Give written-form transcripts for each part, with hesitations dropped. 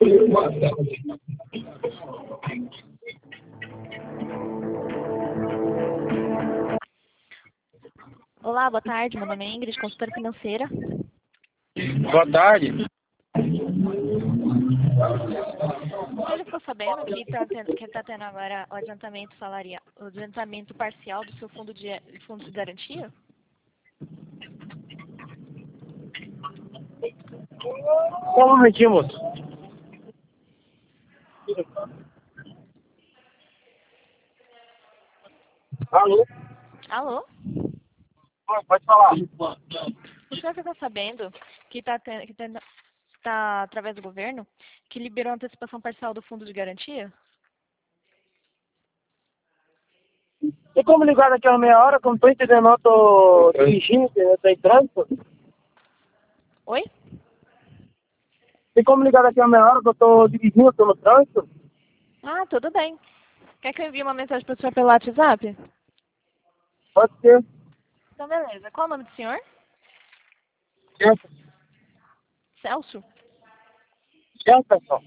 Olá, boa tarde. Meu nome é Ingrid, consultora financeira. Boa tarde. Você já ficou sabendo que tá tendo agora o adiantamento salarial, o adiantamento parcial do seu fundo de garantia? Só um momentinho, moço. Alô? Alô? Pode falar. O senhor ficou sabendo que tá através do governo, que liberou a antecipação parcial do fundo de garantia? Tem como ligar daqui a uma meia hora? Como tô entendendo, eu tô dirigindo, eu tô em trânsito. Oi? Tem como ligar daqui a meia hora que eu tô dirigindo, eu tô no trânsito? Ah, tudo bem. Quer que eu envie uma mensagem para o senhor pelo WhatsApp? Pode ser. Então, beleza. Qual o nome do senhor? Certo, Celso? certo, pessoal.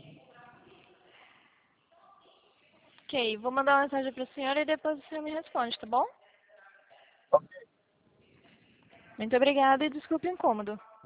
Ok, vou mandar uma mensagem para o senhor e depois o senhor me responde, tá bom? Ok. Muito obrigada e desculpe o incômodo.